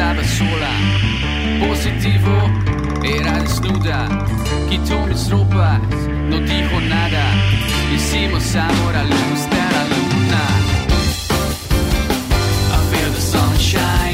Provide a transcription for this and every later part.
stava sola, positivo era desnuda, quitó mis ropas, no dijo nada, hicimos amor a luz de la luna. I feel the sunshine,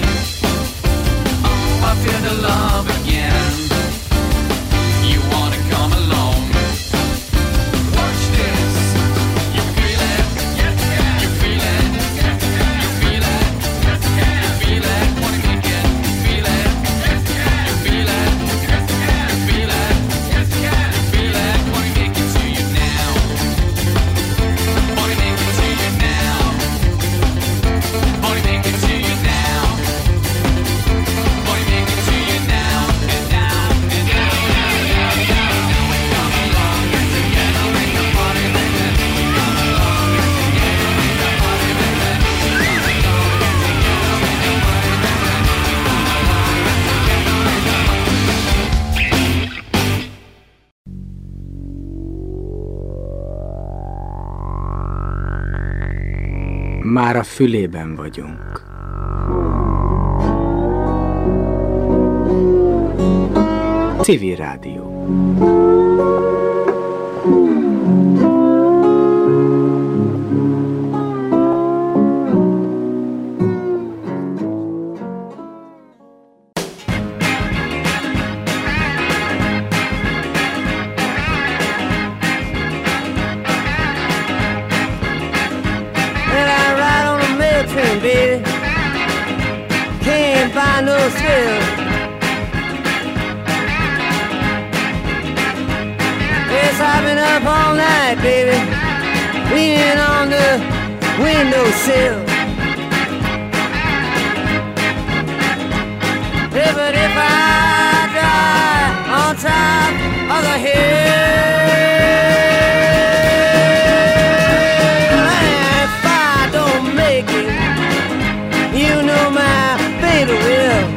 I feel the love again. You wanna come along? Watch this. You feel it? You feel it? You feel it? You feel it? Wanna kick it? You feel it? You feel it? You feel it? You feel it? Wanna kick it to you now? Wanna kick it to you now? Wanna kick it to you now? Wanna kick it to you now? And now and now. Come along, get together, make a party, baby. Come along, get together, make a party, baby. Come along, get together, make a party, baby. Come along, get together, make a Már a fülében vagyunk. Civil Rádió. And I ride on a mail train, baby. Can't buy no thrill. Yes, I've been up all night, baby, leaning on the windowsill. Yeah, but if I drive on top of the hill, and if I don't make it, you know my baby will.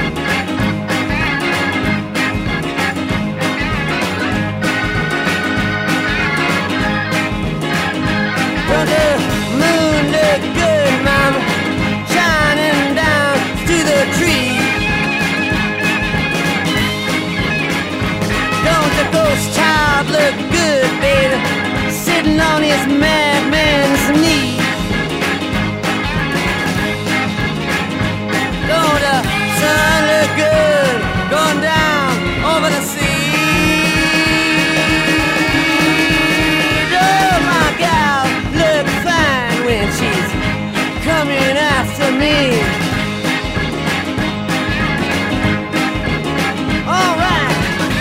Don't the moon look good, mama, shining down through the tree? Don't the ghost child look good, baby, sitting on his madman's knee? Don't the sun look good, going down over the sea? Oh, my gal look fine when she's coming after me. All right.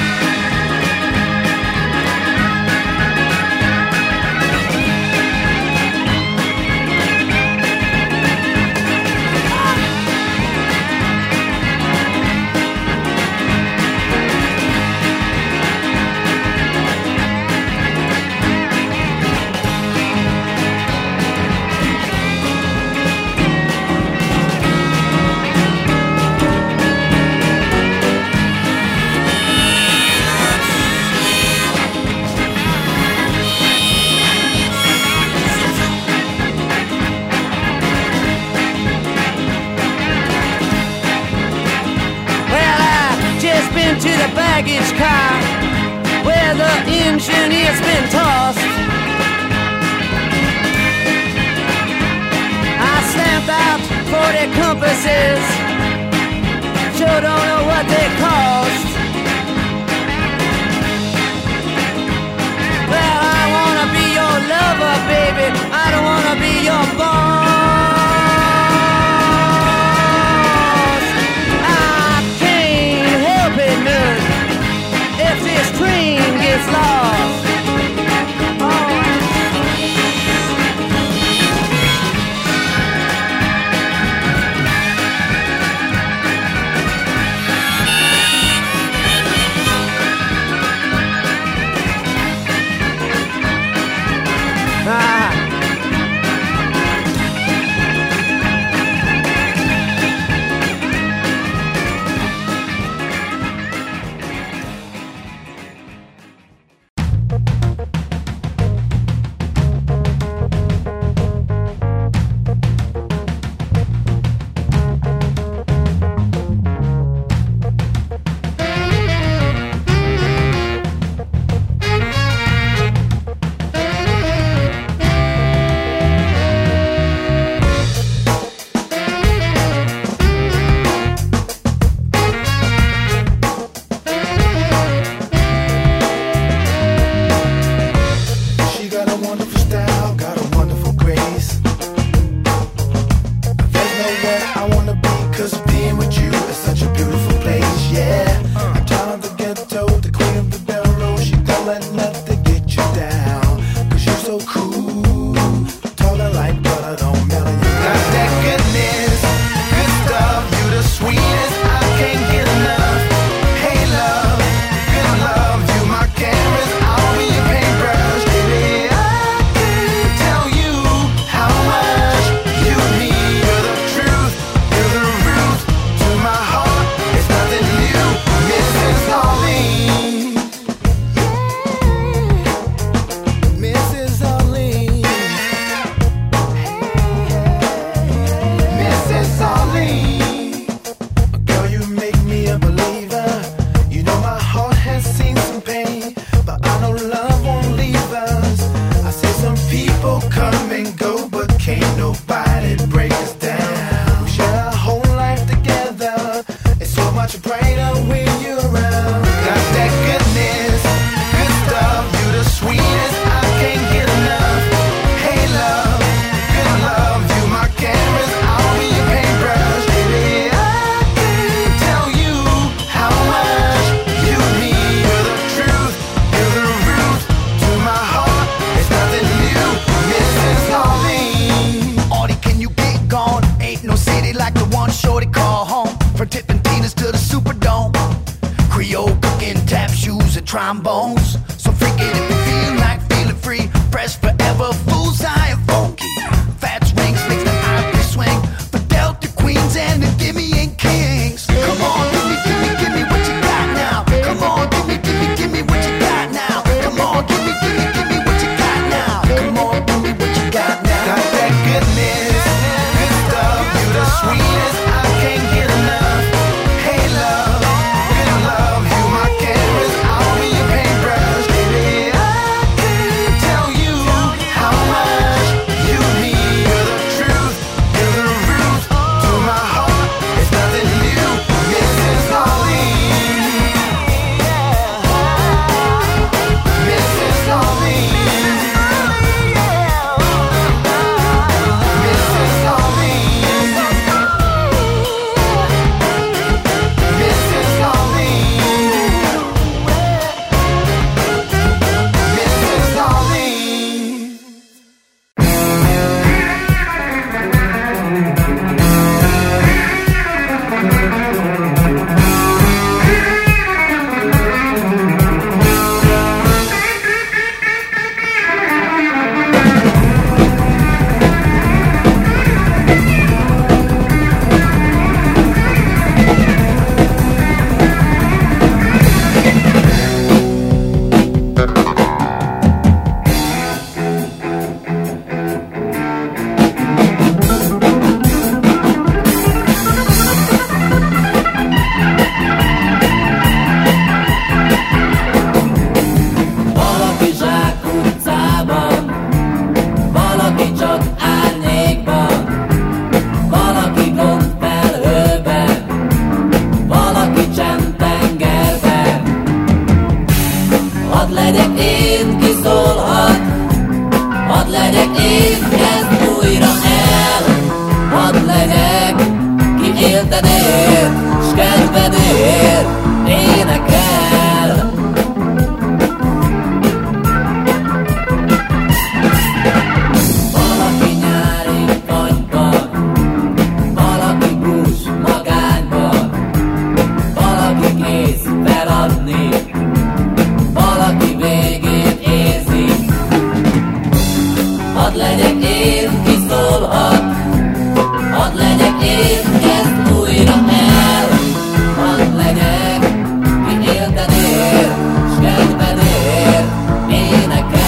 Well, I've just been to the baggage car where the engineer's been tossed. I stamped out 40 compasses, sure don't know what they cost. Well, I wanna be your lover, baby, I don't wanna be your boss. I can't help it none if this train gets lost. Oh. watch and pray to win you around. Got that goodness, good stuff. You the sweetest, I can't get enough. Hey love, good love. You my canvas, I'll be your paintbrush. Baby, I can't tell you how much you mean. You're the truth, you're the root to my heart. It's nothing new, Mrs. Holly. Audie, can you get gone? Ain't no city like the one Shorty call home. From Tippin' Tina's to the Superdome. Creole cooking, tap shoes and trombones. So freak it if you feel like feeling free. Fresh forever, fools high and funky. Fats rings makes the ivory swing. For Delta Queens and the Gimme and Kings. Come on, give me what you got now. Come on, give me what you got now. Come on, give me what you got now. Come on, give me what you got now. Got that goodness, good stuff. You the sweetest, I can't get enough. Hey love, good love. You my canvas, I'll be your paintbrush. Baby, I can't tell you how much you mean. You're the truth, you're the root to my heart. It's nothing new, Mrs. Holly. Mrs. Holly. Mrs. Holly. Mrs. Holly. Mrs. Holly. Valaki zsákutcában, valaki csak árnyékban, valaki gombfelhőben, valaki csendtengerben. Hadd legyek én, ki szólhat, hadd legyek én, kezd újra el. Hadd legyek, ki éltedért, s kedvedért énekel. Valaki nyári kanyban, valaki bús magányban, valaki kész feladni, valaki végét érzi. Hadd legyek én, ki szólhat, hadd legyek én, kezd újra el. Hadd legyek, ki éltedért, s kedvedért énekel.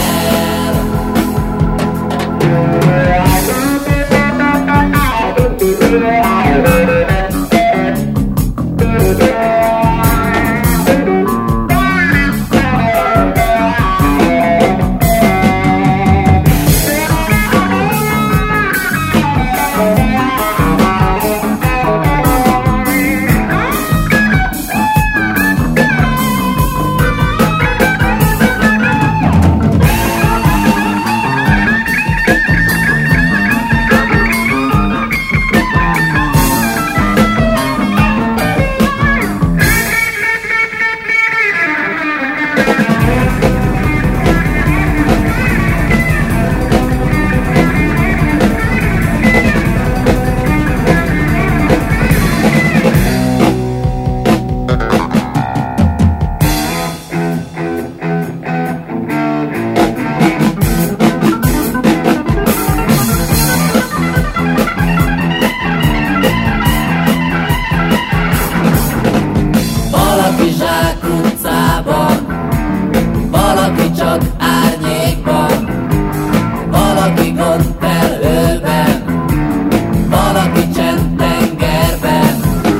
Valaki zsákutcában, valaki csak árnyékban, valaki gombfelhőben, valaki csendtengerben.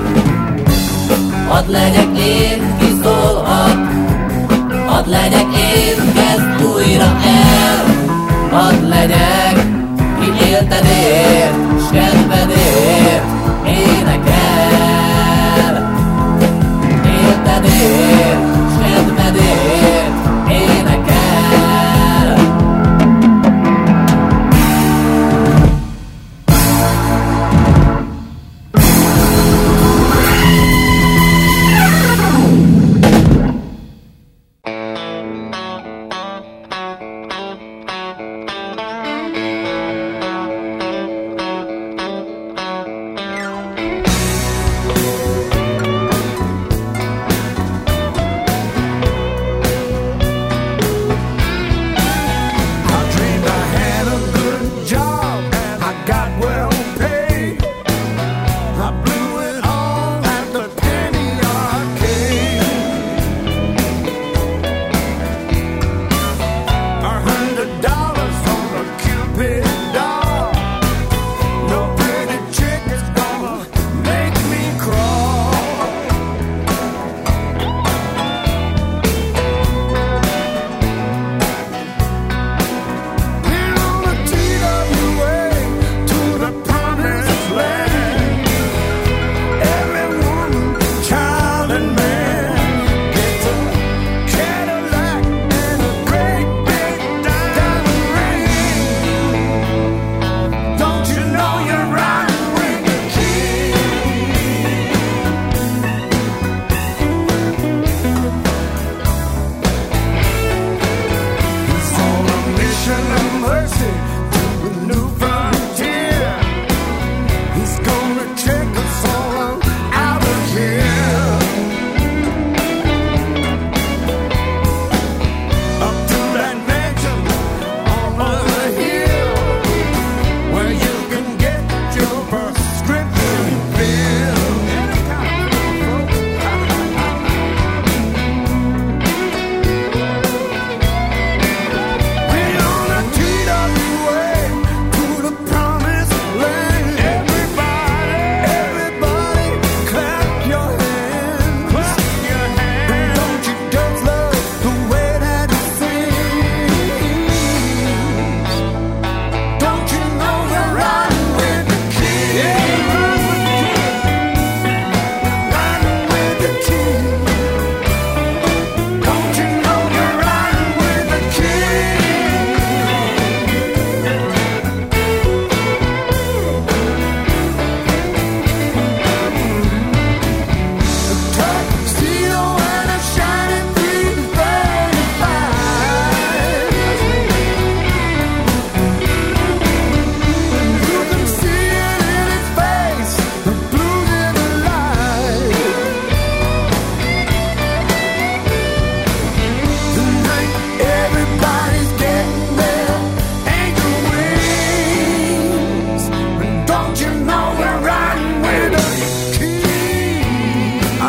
Hadd legyek én, ki szólhat, hadd legyek én, kezd újra el. Hadd legyek, ki éltedért, s kedvedért énekel.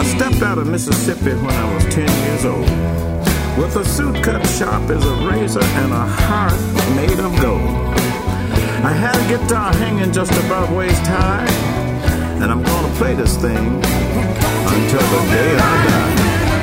I stepped out of Mississippi when I was 10 years old, with a suit cut sharp as a razor and a heart made of gold. I had a guitar hanging just above waist high, and I'm gonna play this thing until the day I die.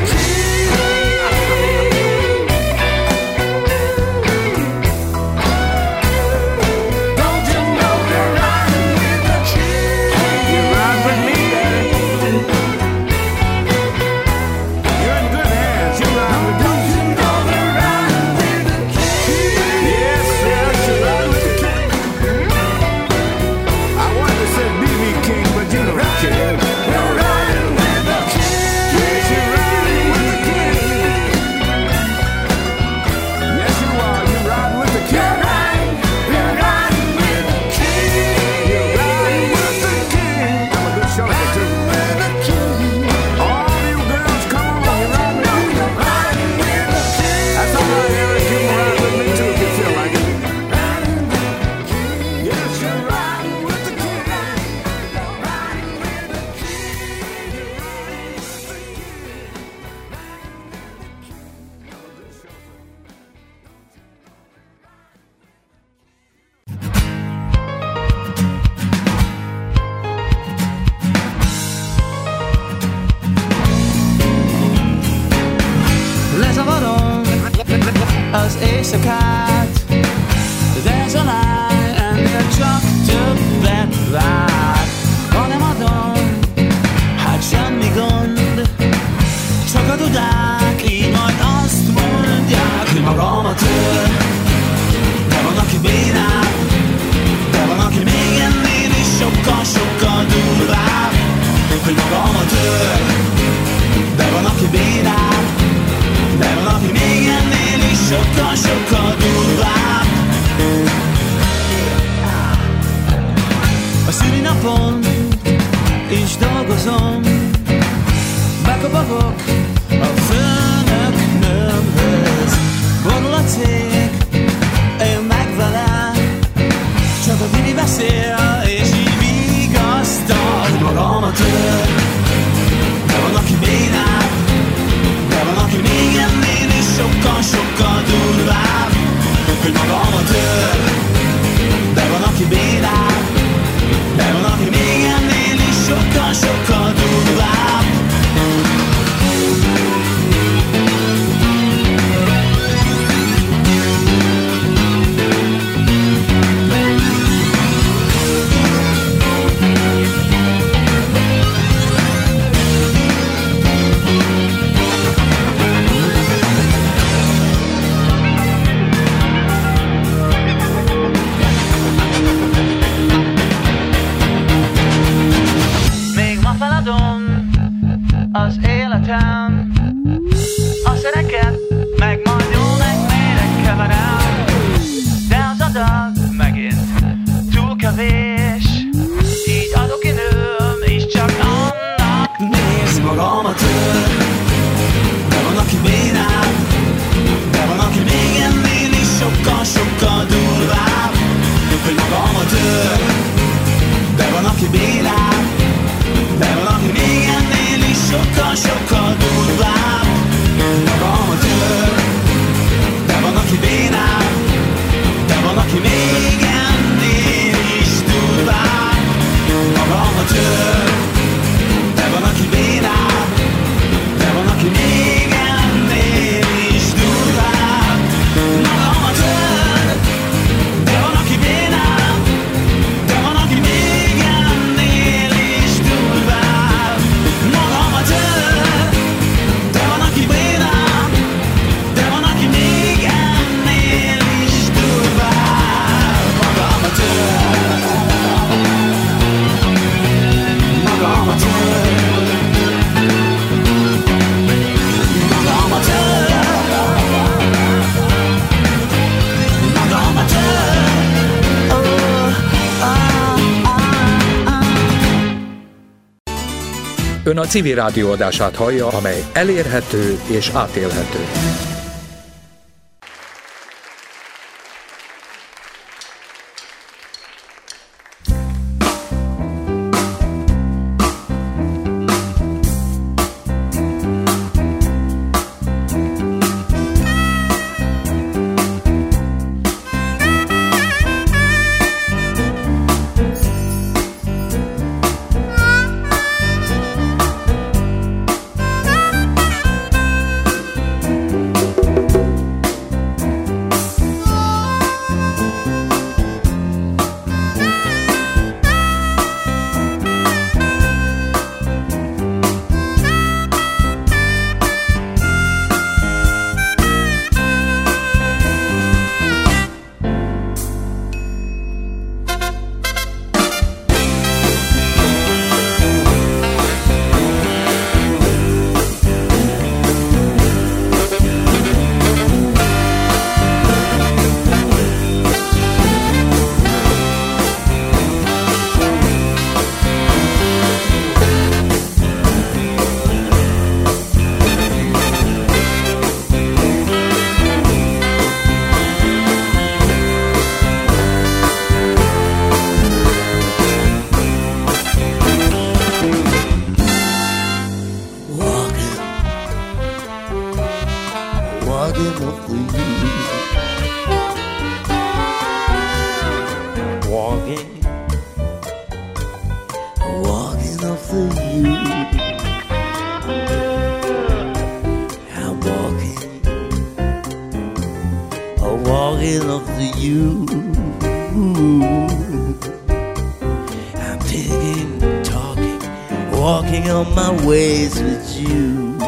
Az éjszakát, de ez a lány ennél csak többet vár. Ha nem adom, hát semmi gond, csak a dudák így majd azt mondják, hogy magamat öl. De van, aki bénál, de van, aki még ennél is sokkal-sokkal durvább, hogy magamat öl. De van, aki bénál, de van, aki még ennél is sokkal-sokkal durvább. A szülinapon is dolgozom, bekopogok a főnöknőmhöz. Borul a cég, én meg vele, csak a Dini beszél, és így vigasztal, hogy magamat öl. De van, aki bénál, de van, aki még ennél is sokkal-sokkal durvább, hogy magamat öl. De van, aki bénál, de van, aki még ennél is sokkal-sokkal durvább. Az életem, a szereket, meg majd jól megmérek keverem, de az adag megint túl kevés, így adok időm, és csak annak néz magamat öl. De van, aki bénál, de van, aki még ennél is sokkal-sokkal durvább, hogy magamat öl. De van, aki bénál, de van, aki még ennél is sokkal-sokkal durvább, magamat öl. De van, aki bénál, de van, aki még ennél is durvább, magamat öl. De van, aki bénál, de van, aki még ennél is durvább, magamat öl. De van, aki bénál, de van, aki még ennél is durvább, magamat öl. De van, aki bénál, de van, aki még ennél is durvább, magamat öl. Magamat öl. Magamat öl. Magamat öl. Ön a Civil Rádió adását hallja, amely elérhető és átélhető. walking up the U. Walking up the U. I'm walking up the U. I'm digging, talking, walking on my ways with you.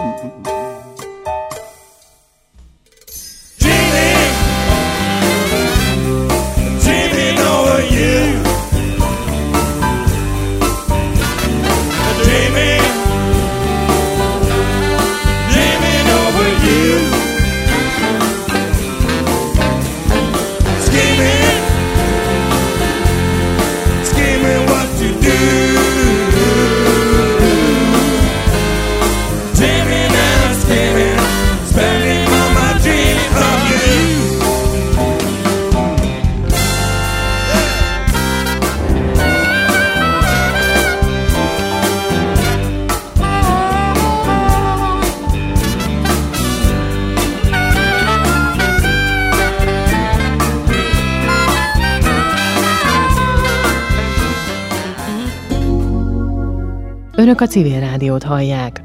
Önök a Civil Rádiót hallják.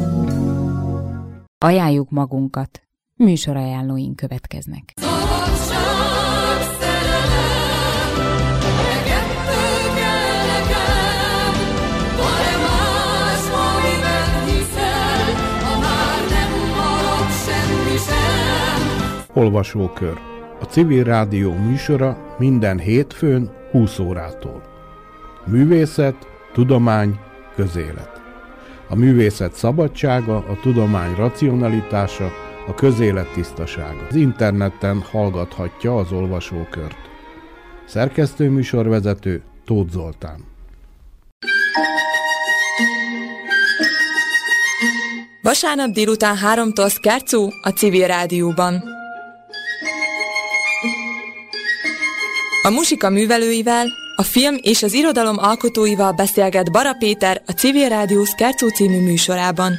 Ajánljuk magunkat. Műsorajánlóink következnek. Olvasókör. A Civil Rádió műsora minden hétfőn 20 órától. Művészet, tudomány, közélet. A művészet szabadsága, a tudomány racionalitása, a közélet tisztasága. Az interneten hallgathatja az olvasókört. Szerkesztő műsorvezető Tóth Zoltán. Vasárnap délután 3-tól Skercó a Civil Rádióban. A muzsika művelőivel, a film és az irodalom alkotóival beszélget Bara Péter a Civil Rádió Skercó című műsorában.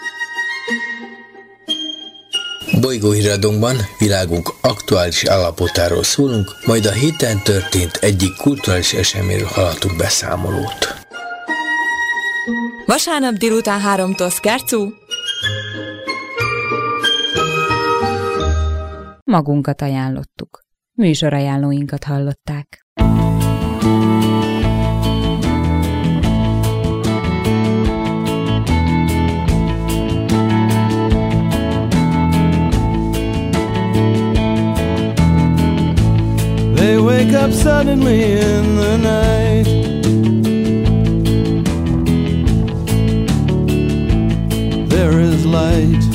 Bolygóhíradónkban világunk aktuális állapotáról szólunk, majd a héten történt egyik kulturális eseményről hallhatunk beszámolót. Vasárnap délután 3-tól Skercó. Magunkat ajánlottuk. Műsorajánlóinkat hallották. They wake up suddenly in the night. There is light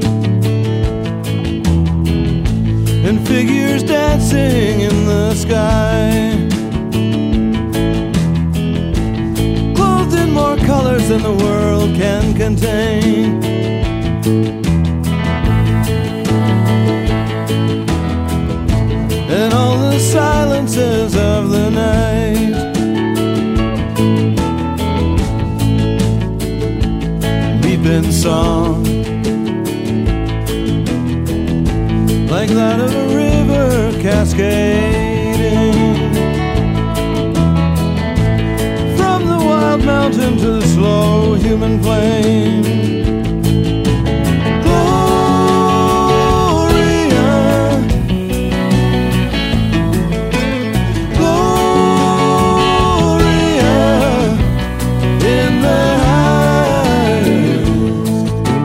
and figures dancing in the sky, clothed in more colors than the world can contain. And all the silences of the night leap in song like that of a river cascading from the wild mountain to the slow human plain.